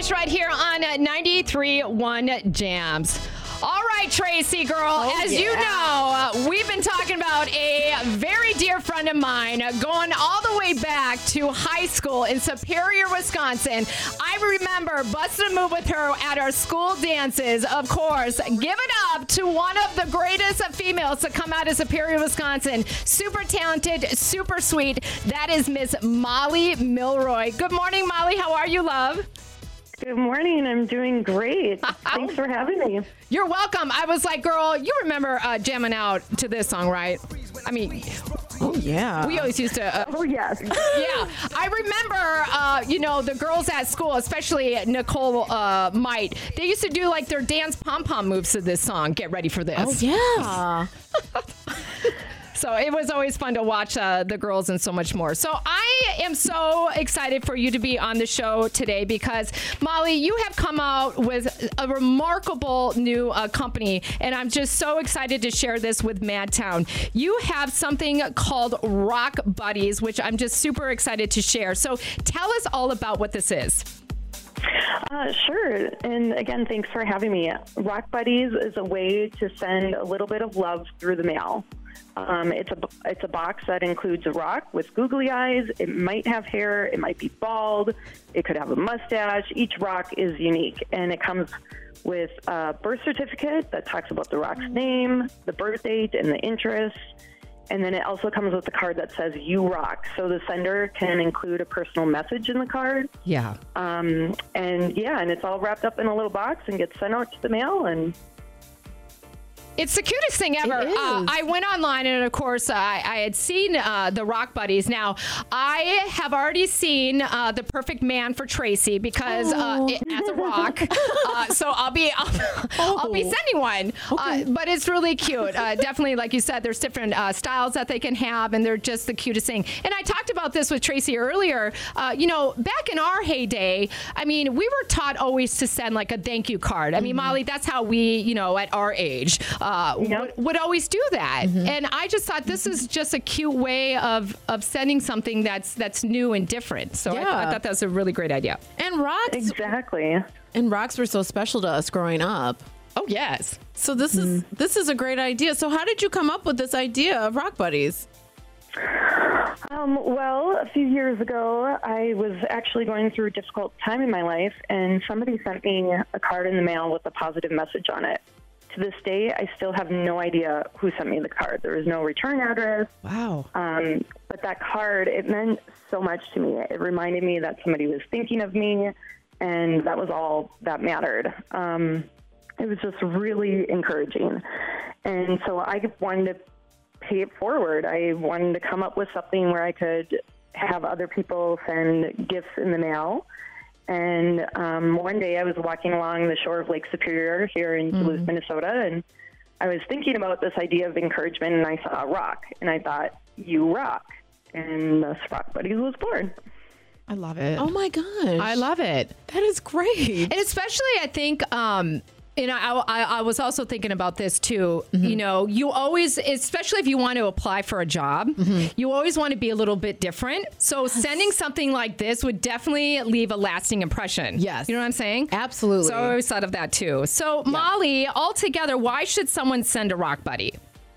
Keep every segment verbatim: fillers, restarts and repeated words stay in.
Trace right here on ninety-three point one Jams. All right, Tracy, girl, oh, as yeah. you know, uh, we've been talking about a very dear friend of mine uh, going all the way back to high school in Superior, Wisconsin. I remember busting a move with her at our school dances, of course. Give it up to one of the greatest females to come out of Superior, Wisconsin. Super talented, super sweet. That is Miss Molly Milroy. Good morning, Molly. How are you, love? Good morning. I'm doing great. Thanks for having me. You're welcome. I was like, girl, you remember uh, jamming out to this song, right? I mean, oh, yeah. We always used to. Uh, oh, yes. Yeah. I remember, uh, you know, the girls at school, especially Nicole uh, Might, they used to do like their dance pom-pom moves to this song. Get ready for this. Oh, yeah. So it was always fun to watch uh, the girls and so much more. So I am so excited for you to be on the show today because, Molly, you have come out with a remarkable new uh, company, and I'm just so excited to share this with Madtown. You have something called Rock Buddies, which I'm just super excited to share. So tell us all about what this is. Uh, sure. And again, thanks for having me. Rock Buddies is a way to send a little bit of love through the mail. Um, it's a it's a box that includes a rock with googly eyes. It might have hair. It might be bald. It could have a mustache. Each rock is unique, and it comes with a birth certificate that talks about the rock's name, the birth date, and the interests. And then it also comes with a card that says "You rock," so the sender can include a personal message in the card. Yeah. Um, and yeah, and it's all wrapped up in a little box and gets sent out to the mail. And it's the cutest thing ever. Uh, I went online, and of course, uh, I, I had seen uh, the Rock Buddies. Now, I have already seen uh, the perfect man for Tracy because uh, it, as a rock. uh, so I'll be I'll, oh. I'll be sending one. Okay. Uh, but it's really cute. Uh, definitely, like you said, there's different uh, styles that they can have, and they're just the cutest thing. And I talked about this with Tracy earlier. Uh, you know, back in our heyday, I mean, we were taught always to send like a thank you card. I mean, mm-hmm. Molly, that's how we, you know, at our age. Uh, yep. would, would always do that. Mm-hmm. And I just thought this is just a cute way of, of sending something that's that's new and different. So yeah. I, I thought that was a really great idea. And rocks. Exactly. And rocks were so special to us growing up. Oh, yes. So this mm-hmm. is this is a great idea. So how did you come up with this idea of Rock Buddies? Um, well, a few years ago, I was actually going through a difficult time in my life, and somebody sent me a card in the mail with a positive message on it. To this day, I still have no idea who sent me the card. There was no return address. Wow. Um, but that card, it meant so much to me. It reminded me that somebody was thinking of me, and that was all that mattered. Um, it was just really encouraging. And so I wanted to pay it forward. I wanted to come up with something where I could have other people send gifts in the mail. And um, one day I was walking along the shore of Lake Superior here in Duluth, mm-hmm. Minnesota, and I was thinking about this idea of encouragement, and I saw a rock, and I thought, you rock. And thus Rock Buddies was born. I love it. Oh, my gosh. I love it. That is great. And especially, I think... Um, You know, I, I, I was also thinking about this, too. Mm-hmm. You know, you always, especially if you want to apply for a job, mm-hmm. you always want to be a little bit different. So yes. sending something like this would definitely leave a lasting impression. Yes. You know what I'm saying? Absolutely. So I always thought of that, too. So, yeah. Molly, altogether, why should someone send a Rock Buddy?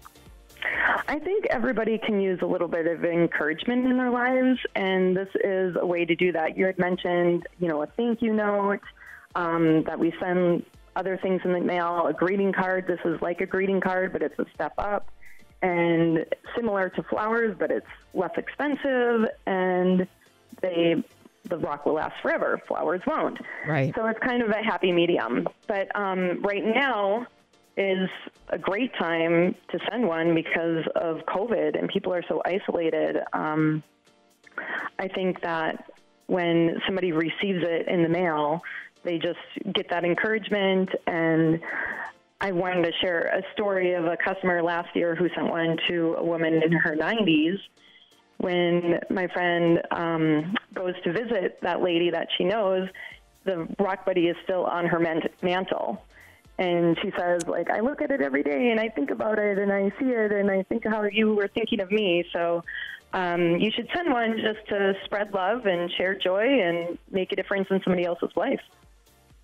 I think everybody can use a little bit of encouragement in their lives, and this is a way to do that. You had mentioned, you know, a thank you note um, that we send other things in the mail, a greeting card. This is like a greeting card, but it's a step up, and similar to flowers, but it's less expensive, and they the rock will last forever. Flowers won't. Right. So it's kind of a happy medium. But um, right now is a great time to send one because of COVID, and people are so isolated. Um, I think that when somebody receives it in the mail, they just get that encouragement. And I wanted to share a story of a customer last year who sent one to a woman in her nineties. When my friend um, goes to visit that lady that she knows, the Rock Buddy is still on her mantle. And she says, like, I look at it every day and I think about it and I see it and I think how you were thinking of me. So um, you should send one just to spread love and share joy and make a difference in somebody else's life.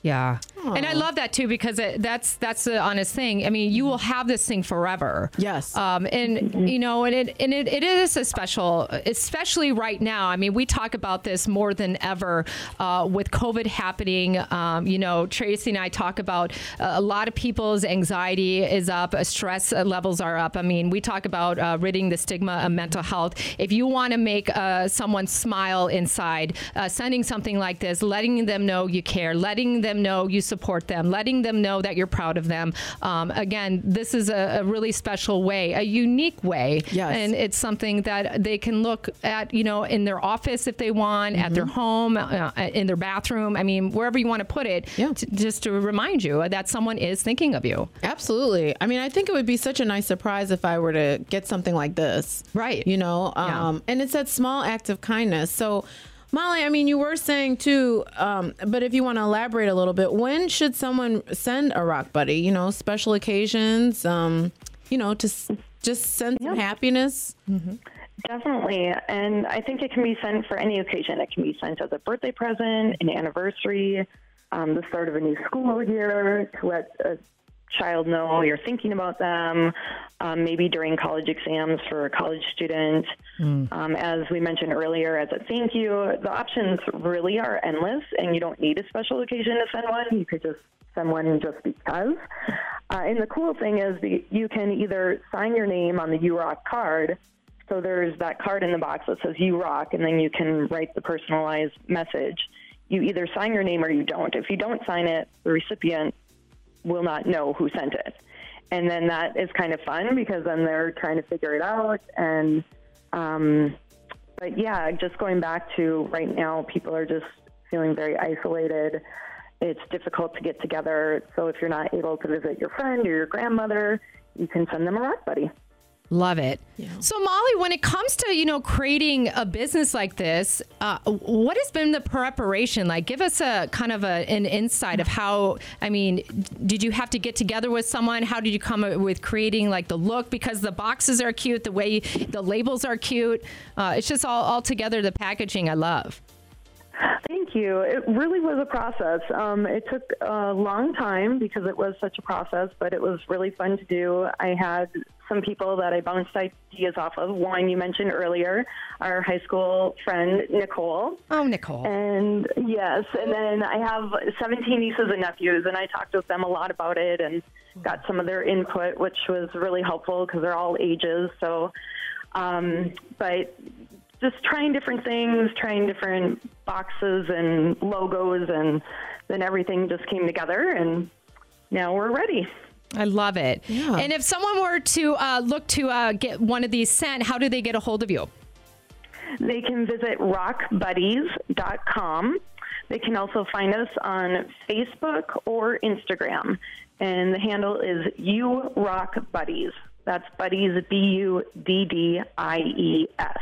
Yeah. Aww. And I love that too, because it, that's that's the honest thing. I mean, you will have this thing forever. Yes. Um, and mm-hmm. you know, and it and it, it is a special, especially right now. I mean, we talk about this more than ever uh, with COVID happening. Um, you know, Tracy and I talk about uh, a lot of people's anxiety is up, uh, stress levels are up. I mean, we talk about uh, ridding the stigma of mental health. If you want to make uh, someone smile inside, uh, sending something like this, letting them know you care, letting them know you support them, letting them know that you're proud of them. Um, again, this is a, a really special way, a unique way. Yes. And it's something that they can look at, you know, in their office if they want, mm-hmm. at their home, uh, in their bathroom. I mean, wherever you want to put it, yeah. t- just to remind you that someone is thinking of you. Absolutely. I mean, I think it would be such a nice surprise if I were to get something like this. Right. You know, um, yeah. and it's that small act of kindness. So, Molly, I mean, you were saying too, um, but if you want to elaborate a little bit, when should someone send a Rock Buddy? You know, special occasions, um, you know, to s- just send some yep. happiness? Mm-hmm. Definitely. And I think it can be sent for any occasion. It can be sent as a birthday present, an anniversary, um, the start of a new school year, to let a child know you're thinking about them, um, maybe during college exams for a college student. Mm. Um, as we mentioned earlier, as a thank you, the options really are endless, and you don't need a special occasion to send one. You could just send one just because. Uh, and the cool thing is that you can either sign your name on the You Rock card. So there's that card in the box that says You Rock, and then you can write the personalized message. You either sign your name or you don't. If you don't sign it, the recipient will not know who sent it. And then that is kind of fun, because then they're trying to figure it out. And, um, but yeah, just going back to right now, people are just feeling very isolated. It's difficult to get together. So if you're not able to visit your friend or your grandmother, you can send them a Rock Buddy. Love it. Yeah. So Molly, when it comes to, you know, creating a business like this, uh, what has been the preparation like? Give us a kind of a, an insight of how, I mean, did you have to get together with someone? How did you come up with creating like the look? Because the boxes are cute, the way the labels are cute. Uh, it's just all, all together, the packaging I love. Thank you. It really was a process. Um, it took a long time because it was such a process, but it was really fun to do. I had some people that I bounced ideas off of. One you mentioned earlier, our high school friend, Nicole. Oh, Nicole. And yes, and then I have seventeen nieces and nephews, and I talked with them a lot about it and got some of their input, which was really helpful because they're all ages. So, um, but just trying different things, trying different boxes and logos, and then everything just came together, and now we're ready. I love it. Yeah. And if someone were to uh, look to uh, get one of these sent, how do they get a hold of you? They can visit rock buddies dot com. They can also find us on Facebook or Instagram, and the handle is You Rock Buddies. That's Buddies, B U D D I E S.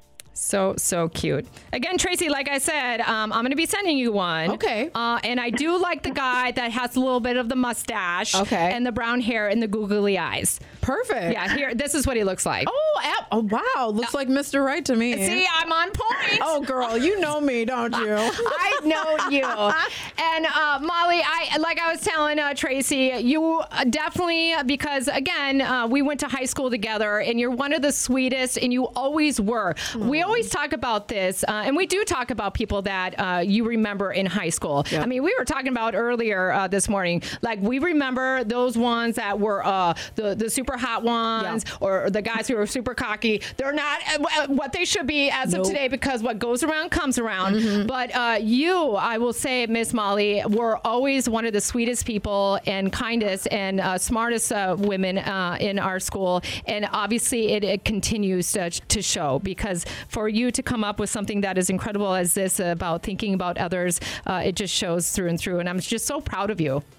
So, so cute. Again, Tracy, like I said, um, I'm going to be sending you one. Okay. Uh, and I do like the guy that has a little bit of the mustache. Okay. And the brown hair and the googly eyes. Perfect. Yeah, here, this is what he looks like. Oh, ap- oh wow. Looks uh, like Mister Right to me. See, I'm on point. Oh, girl, you know me, don't you? I know you. And uh, Molly, I like I was telling uh, Tracy, you definitely, because again, uh, we went to high school together, and you're one of the sweetest, and you always were. Mm. We always talk about this, uh, and we do talk about people that uh, you remember in high school. Yeah. I mean, we were talking about earlier uh, this morning, like we remember those ones that were uh, the, the super hot ones, yeah. or the guys who were super cocky. They're not uh, what they should be as nope. of today, because what goes around comes around. Mm-hmm. But uh, you, I will say, Miss Molly, were always one of the sweetest people and kindest and uh, smartest uh, women uh, in our school. And obviously it, it continues to, to show, because for you to come up with something that is incredible as this about thinking about others, uh, it just shows through and through. And I'm just so proud of you.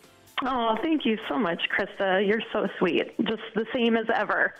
Oh, thank you so much, Krista. You're so sweet. Just the same as ever.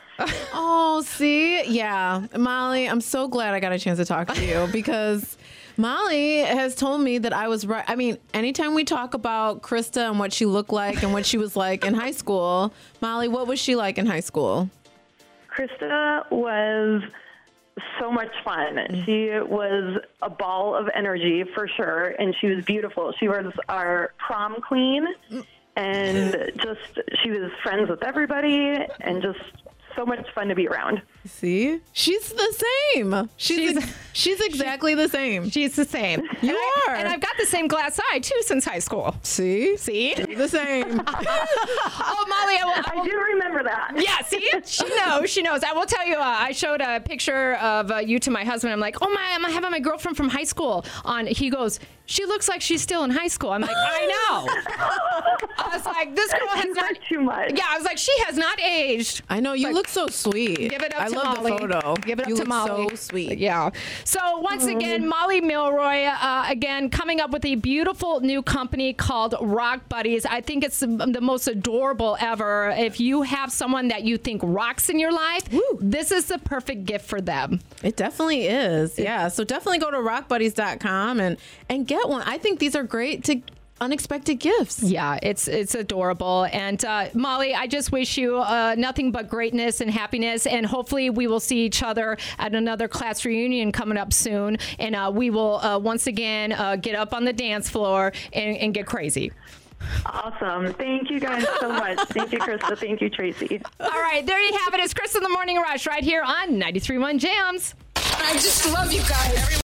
Oh, see? Yeah. Molly, I'm so glad I got a chance to talk to you, because Molly has told me that I was right. I mean, anytime we talk about Krista and what she looked like and what she was like in high school, Molly, what was she like in high school? Krista was so much fun. She was a ball of energy for sure, and she was beautiful. She was our prom queen, and just she was friends with everybody, and just so much fun to be around. See? She's the same. She's she's, ex- she's exactly the same. She's the same. You and I, are. and I've got the same glass eye, too, since high school. See? See? The same. Oh, Molly, I, will, I, will, I do remember that. Yeah, see? She knows. She knows. I will tell you, uh, I showed a picture of uh, you to my husband. I'm like, oh, my, I'm having my girlfriend from high school on. He goes, she looks like she's still in high school. I'm like, I know. I was like, this girl has You not. too much. Yeah, I was like, she has not aged. I know. You Like, look so sweet. Give it up I to love Molly. the photo. Give it up you to look Molly. so sweet. Yeah. So once again, Molly Milroy, uh, again, coming up with a beautiful new company called Rock Buddies. I think it's the, the most adorable ever. If you have someone that you think rocks in your life, Woo. this is the perfect gift for them. It definitely is. Yeah. So definitely go to rock buddies dot com and, and get one. I think these are great to unexpected gifts. Yeah, it's it's adorable. And uh, Molly, I just wish you uh, nothing but greatness and happiness. And hopefully we will see each other at another class reunion coming up soon. And uh, we will uh, once again uh, get up on the dance floor and, and get crazy. Awesome. Thank you guys so much. Thank you, Krista. Thank you, Tracy. All right, there you have it. It's Chris in the Morning Rush right here on ninety-three point one Jams. I just love you guys.